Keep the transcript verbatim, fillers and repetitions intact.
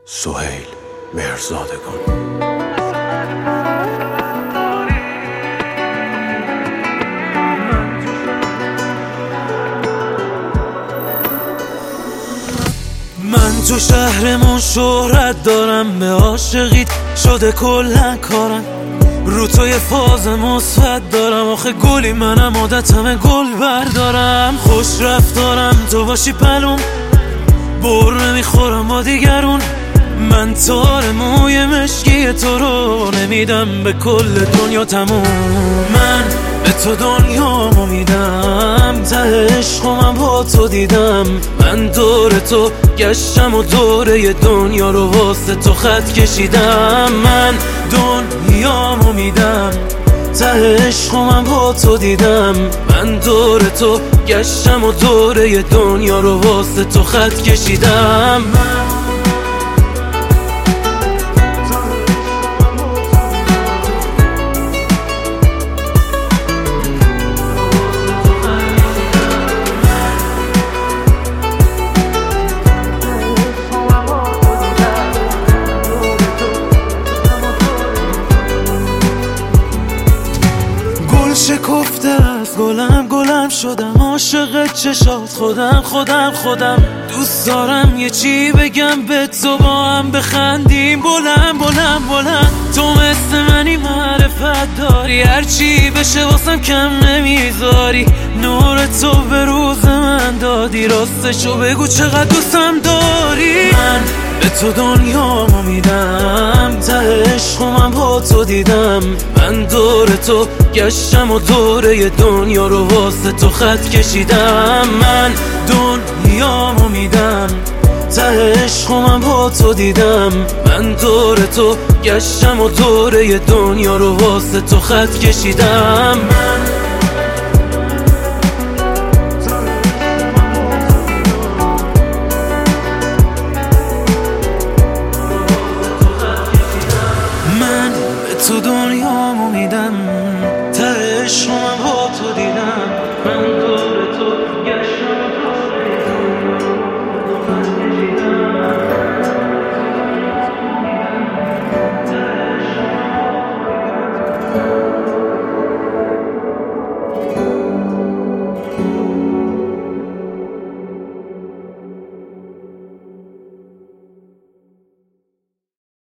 سهیل مهرزادگان. من تو شهرمون شهرت دارم، به عاشقیت شده کلن کارم، رو تو یه فاز مثبت دارم، آخه گلی منم عادتمه گل بردارم، خوش رفتارم تو باشی پلوم، بر نمیخورم با دیگرون، من تار موی مشکی تو رو نمیدم به کل دنیا تموم. من به تو دنیامو میدم، ته عشقم با تو دیدم، من دور تو گشتم و دوره دنیا رو واسه تو خط کشیدم، من دنیامو میدم، ته عشقم با تو دیدم، من دور تو گشتم و دوره دنیا رو واسه تو خط کشیدم. شکفته است گلم گلم شدم، عاشق چشات خودم خودم خودم، دوست دارم یه چی بگم به تو، با هم بخندیم بلند بلند بلند، تو مثل منی معرفت داری، هرچی بشه واسم کم نمیذاری، نور تو به روز من دادی، راستشو بگو چقدر دوستم داری. من به تو دنیامو میدم، ته عشقم با تو دیدم، من دور تو گشتم و دوره دنیا رو واسه تو خط کشیدم، من دنیامو میدم، ته عشقم با تو دیدم، من دور تو گشتم و دوره دنیا رو واسه تو خط کشیدم. من تو دنیامو میدم، ته عشقم با تو دیدم.